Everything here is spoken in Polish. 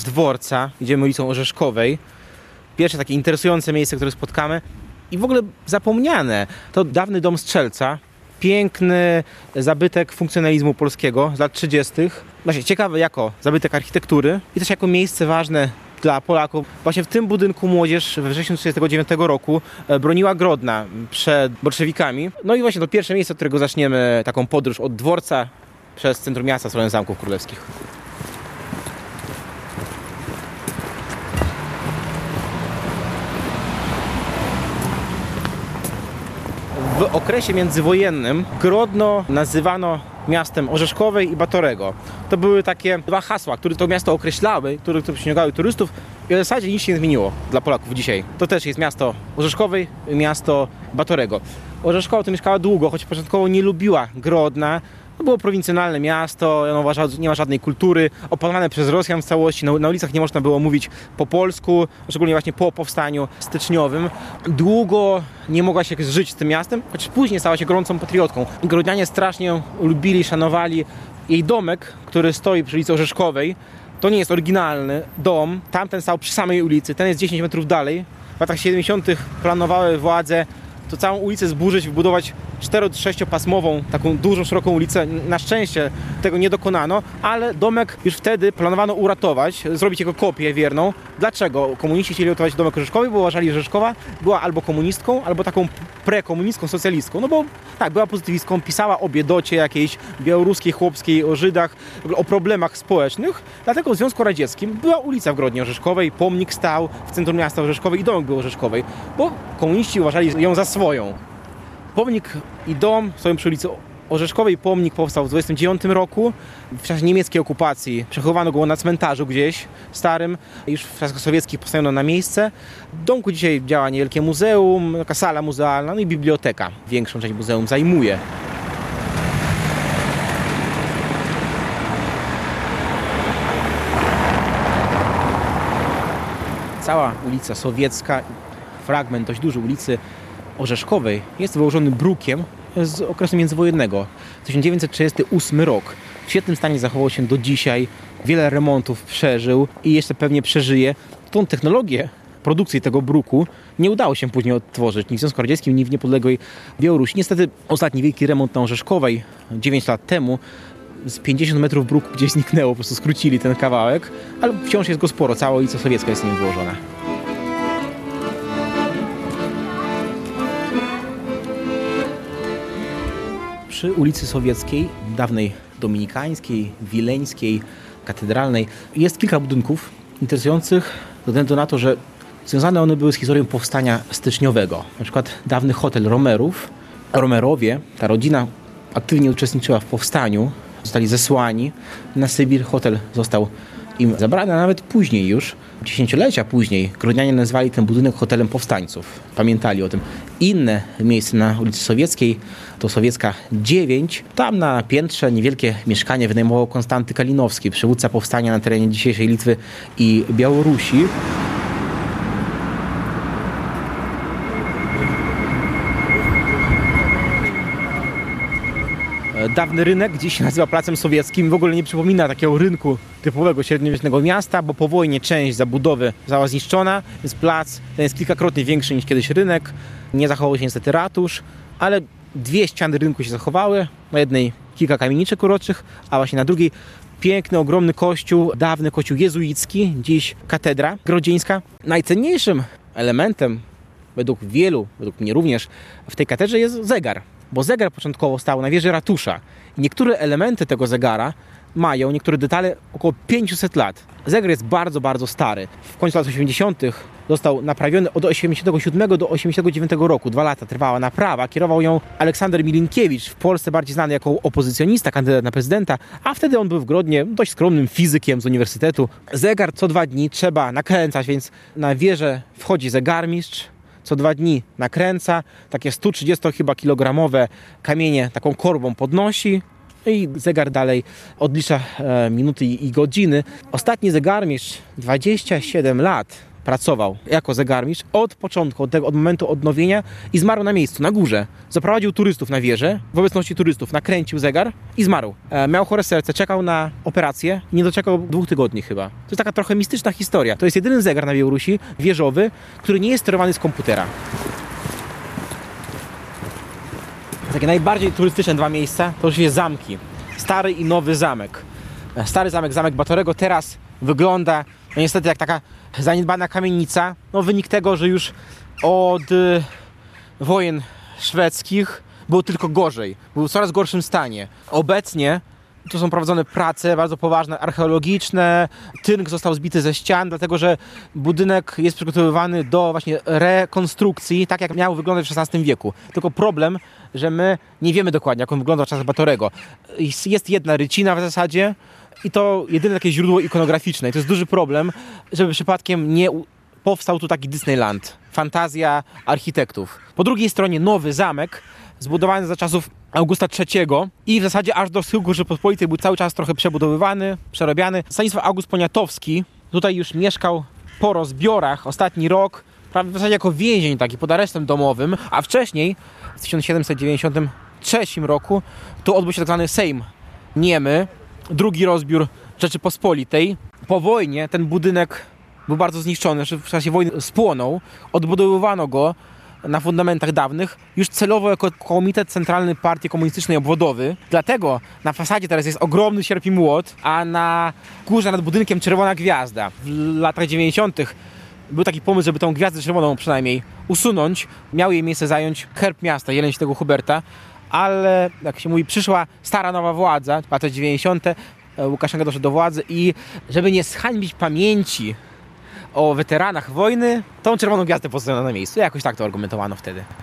dworca, idziemy ulicą Orzeszkowej. Pierwsze takie interesujące miejsce, które spotkamy i w ogóle zapomniane. To dawny dom strzelca. Piękny zabytek funkcjonalizmu polskiego z lat 30. Właśnie ciekawy jako zabytek architektury i też jako miejsce ważne dla Polaków. Właśnie w tym budynku młodzież we wrześniu 1939 roku broniła Grodna przed bolszewikami. No i właśnie to pierwsze miejsce, od którego zaczniemy taką podróż od dworca przez centrum miasta w stronę Zamków Królewskich. W okresie międzywojennym Grodno nazywano miastem Orzeszkowej i Batorego. To były takie dwa hasła, które to miasto określały, które przyciągały turystów i w zasadzie nic się nie zmieniło dla Polaków dzisiaj. To też jest miasto Orzeszkowej i miasto Batorego. Orzeszkowa tu mieszkała długo, choć początkowo nie lubiła Grodna. To było prowincjonalne miasto, ono uważało, że nie ma żadnej kultury, opanowane przez Rosjan w całości. Na ulicach nie można było mówić po polsku, szczególnie właśnie po powstaniu styczniowym. Długo nie mogła się żyć z tym miastem, choć później stała się gorącą patriotką. Grodnianie strasznie ją lubili, szanowali. Jej domek, który stoi przy ulicy Orzeszkowej, to nie jest oryginalny dom. Tamten stał przy samej ulicy, ten jest 10 metrów dalej. W latach 70. planowały władze to całą ulicę zburzyć, wybudować 4-6-pasmową, taką dużą, szeroką ulicę. Na szczęście tego nie dokonano, ale domek już wtedy planowano uratować, zrobić jego kopię wierną. Dlaczego komuniści chcieli uratować domek Orzeszkowy? Bo uważali, że Orzeszkowa była albo komunistką, albo taką prekomunistką, socjalistką. No bo tak, była pozytywistką, pisała o biedocie jakiejś białoruskiej, chłopskiej, o Żydach, o problemach społecznych. Dlatego w Związku Radzieckim była ulica w Grodnie Orzeszkowej, pomnik stał w centrum miasta Orzeszkowej i domek był Orzeszkowej, bo komuniści uważali ją za swoją. Pomnik i dom stoją przy ulicy Orzeszkowej. Pomnik powstał w 1929 roku. W czasie niemieckiej okupacji przechowano go na cmentarzu gdzieś starym. Już w czasach sowieckich postawiono na miejsce. W domku dzisiaj działa niewielkie muzeum, taka sala muzealna, no i biblioteka. Większą część muzeum zajmuje. Cała ulica Sowiecka, fragment dość duży ulicy Orzeszkowej jest wyłożony brukiem z okresu międzywojennego. 1938 rok. W świetnym stanie zachował się do dzisiaj. Wiele remontów przeżył i jeszcze pewnie przeżyje. Tą technologię produkcji tego bruku nie udało się później odtworzyć ni w Związku Radzieckim, ni w niepodległej Białorusi. Niestety ostatni wielki remont na Orzeszkowej 9 lat temu z 50 metrów bruku gdzieś zniknęło, po prostu skrócili ten kawałek, ale wciąż jest go sporo. Cała ulica Sowiecka jest nim wyłożona. Przy ulicy Sowieckiej, dawnej dominikańskiej, wileńskiej, katedralnej, jest kilka budynków interesujących ze względu na to, że związane one były z historią powstania styczniowego. Na przykład dawny hotel Romerów. Romerowie, ta rodzina aktywnie uczestniczyła w powstaniu, zostali zesłani na Sybir. Hotel został im zabrany, a nawet później już, dziesięciolecia później, grodnianie nazwali ten budynek hotelem powstańców. Pamiętali o tym. Inne miejsce na ulicy Sowieckiej to Sowiecka 9. Tam na piętrze niewielkie mieszkanie wynajmował Konstanty Kalinowski, przywódca powstania na terenie dzisiejszej Litwy i Białorusi. Dawny rynek dziś się nazywa Placem Sowieckim. W ogóle nie przypomina takiego rynku typowego średniowiecznego miasta, bo po wojnie część zabudowy została zniszczona, więc plac ten jest kilkakrotnie większy niż kiedyś rynek. Nie zachował się niestety ratusz, ale dwie ściany rynku się zachowały. Na jednej kilka kamieniczek uroczych, a właśnie na drugiej piękny, ogromny kościół, dawny kościół jezuicki, dziś katedra grodzieńska. Najcenniejszym elementem według wielu, według mnie również, w tej katedrze jest zegar. Bo zegar początkowo stał na wieży ratusza. I niektóre elementy tego zegara mają, niektóre detale, około 500 lat. Zegar jest bardzo, bardzo stary. W końcu lat 80. został naprawiony od 87 do 89 roku. 2 lata trwała naprawa. Kierował ją Aleksander Milinkiewicz, w Polsce bardziej znany jako opozycjonista, kandydat na prezydenta, a wtedy on był w Grodnie dość skromnym fizykiem z uniwersytetu. Zegar co 2 dni trzeba nakręcać, więc na wieżę wchodzi zegarmistrz, co 2 dni nakręca, takie 130 chyba kilogramowe kamienie taką korbą podnosi i zegar dalej odlicza minuty i godziny. Ostatni zegarmistrz, 27 lat, pracował jako zegarmistrz od początku, od momentu odnowienia i zmarł na miejscu, na górze. Zaprowadził turystów na wieżę, w obecności turystów nakręcił zegar i zmarł. Miał chore serce, czekał na operację i nie doczekał 2 tygodni chyba. To jest taka trochę mistyczna historia. To jest jedyny zegar na Białorusi, wieżowy, który nie jest sterowany z komputera. Takie najbardziej turystyczne 2 miejsca to oczywiście zamki. Stary i nowy zamek. Stary zamek, zamek Batorego teraz wygląda no niestety jak taka zaniedbana kamienica. No wynik tego, że już od wojen szwedzkich było tylko gorzej. Był w coraz gorszym stanie. Obecnie tu są prowadzone prace bardzo poważne, archeologiczne. Tynk został zbity ze ścian, dlatego że budynek jest przygotowywany do właśnie rekonstrukcji, tak jak miał wyglądać w XVI wieku. Tylko problem, że my nie wiemy dokładnie, jak on wyglądał w czasach Batorego. Jest jedna rycina w zasadzie i to jedyne takie źródło ikonograficzne. I to jest duży problem, żeby przypadkiem nie powstał tu taki Disneyland. Fantazja architektów. Po drugiej stronie nowy zamek, zbudowany za czasów Augusta III i w zasadzie aż do schyłku Rzeczypospolitej był cały czas trochę przebudowywany, przerabiany. Stanisław August Poniatowski tutaj już mieszkał po rozbiorach ostatni rok, prawie w zasadzie jako więzień taki, pod aresztem domowym, a wcześniej w 1793 roku tu odbył się tak zwany Sejm Niemy, drugi rozbiór Rzeczypospolitej. Po wojnie ten budynek był bardzo zniszczony, w czasie wojny spłonął, odbudowywano go na fundamentach dawnych, już celowo jako Komitet Centralny Partii Komunistycznej Obwodowy. Dlatego na fasadzie teraz jest ogromny sierp i młot, a na górze nad budynkiem czerwona gwiazda. W latach 90. był taki pomysł, żeby tą gwiazdę czerwoną przynajmniej usunąć. Miał jej miejsce zająć herb miasta, Jeleń Świętego Huberta, ale jak się mówi, przyszła stara nowa władza, w latach 90. Łukaszenka doszedł do władzy i żeby nie zhańbić pamięci o weteranach wojny, tą czerwoną gwiazdę postawiono na miejscu. Jakoś tak to argumentowano wtedy.